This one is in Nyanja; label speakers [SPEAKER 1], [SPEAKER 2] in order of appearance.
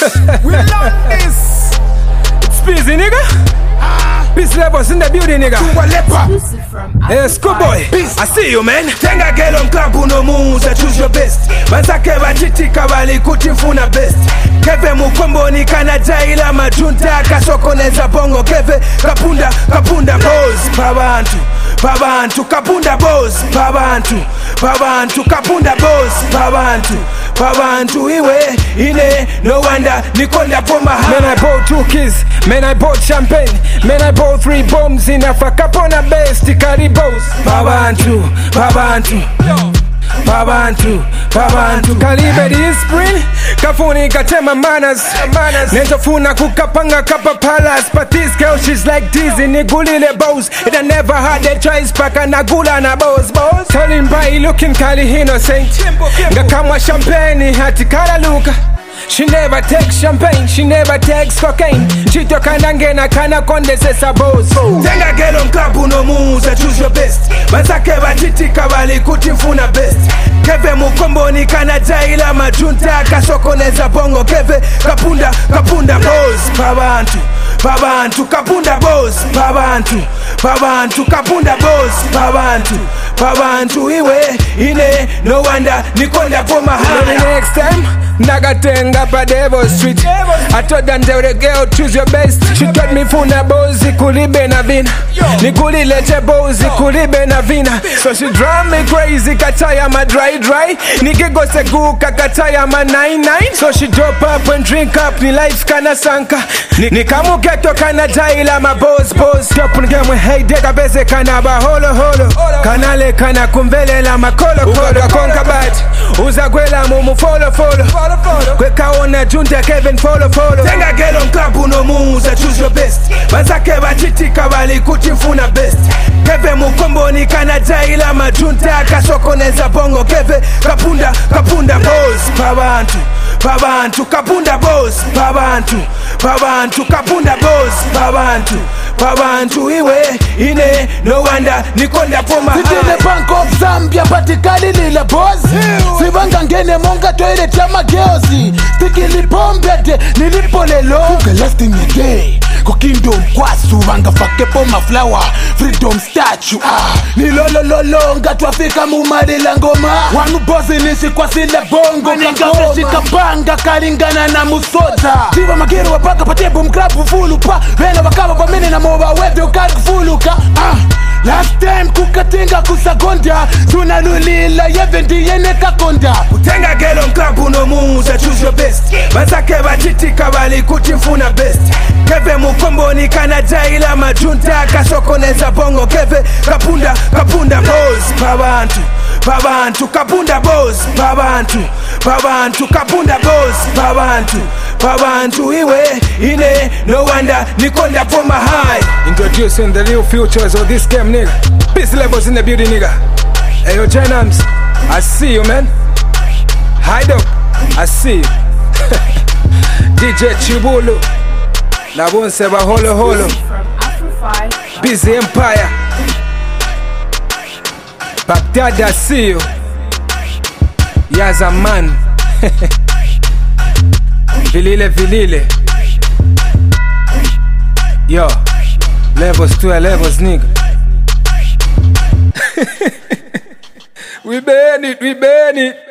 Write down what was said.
[SPEAKER 1] We learn this.
[SPEAKER 2] It's busy, nigga. Peace levels in the building, nigga. Hey, schoolboy, I see you, man.
[SPEAKER 3] Tenga gelo mklabu no muuza, choose your best. Manzake bachitika bali kutifuna best. Keve mukomboni kana jaila majunta. Kasokoneza bongo keve kapunda boss. Pabantu kapunda boss. Pabantu kapunda boss. Pabantu iwe ine no wonder nikonda for my heart.
[SPEAKER 2] Man, I bought 2 kids. Man, I bought champagne. Man, I bought 3 bombs in Africa upon a best. Caribos. Pabantu Kalibe this spring Kafuni katema manners Nentofuna kukapanga kapa palace. But this girl she's like Dizzy Nigulile bows. It I never had a choice Paka nagula na bows. Telling by looking kali innocent. Ngakamwa champagne hati kala luka. She never takes champagne, she never takes cocaine. She took kanangena kana konde sesa boss.
[SPEAKER 3] Tenga gelo mklabu no muuza, choose your best. Manzake bachitika bali kutifuna best. Keve mukomboni kana jaila majunta. Kasokoneza bongo keve kapunda boss. Pabantu kapunda boss. Pabantu kapunda boss. Pabantu iwe ine no wonder nikonda for my heart.
[SPEAKER 2] Next time Nagatenga pa Devil Street. I told them the girl choose your best. She told me funa bozi kulibe na vina. Nikuli leche bozi kulibe na vina. So she drive me crazy kataya ma dry. Nikigo seguka kataya ma 99. So she drop up and drink up ni life kana sanka. Nikamuketo kana jaila ma boss. Top ngemwe hey dega beze kana ba holo. Kanale kana kumvele la makolo. Uga konka bat. Uzagwela mumu follow. Kwekaona junta Kevin follow.
[SPEAKER 3] Tenga gelo mklabu no muuza, choose your best. Manzake bachitika bali kutifuna best. Keve mukomboni kana jaila majunta. Kasokoneza bongo keve kapunda boss. Pabantu kapunda boss. Pabantu kapunda boss. Pabantu iwe ine no wonder nikonda for my heart.
[SPEAKER 1] Sitine Bank of Zambia patikali lila boss. Sibanga ngene monga toilet ya mageuzi. Stikili bombete nilipolelo. Kuka left in the day. Ko kingdom kwasu vanga fake po ma flower. Freedom statue nilolololo ngatwafika mumarila ngoma. Wanu bozi nisi kwa sile bongo. Kangawe shikapanga kalingana na musoja. Ziva magero wapaka patebo mkrabu fulupa. Vena wakaba pa mene na moba wede ukari kufuluka. Last time kukatinga kusagonda. Tunalulila yevendi yene kakonda.
[SPEAKER 3] Tenga gelo mklabu no muuza, choose your best. Manzake bachitika bali kutifuna best. Keve mukomboni kana jaila majunta. Kasokoneza bongo keve kapunda boss. Pabantu kapunda boss. Pabantu kapunda boss. Pabantu iwe ine no wonder nikonda for my high.
[SPEAKER 2] Introducing the real futures of this game, nigga. Peace levels in the building, nigga. Hey, yo, Jenams, I see you, man. Hide up, I see you. DJ Chibulu, Nabonseba holo. Busy Empire. Baghdad, I see you. Yaza man. Vilile. Yo, levels to a levels, nigga. We burn it.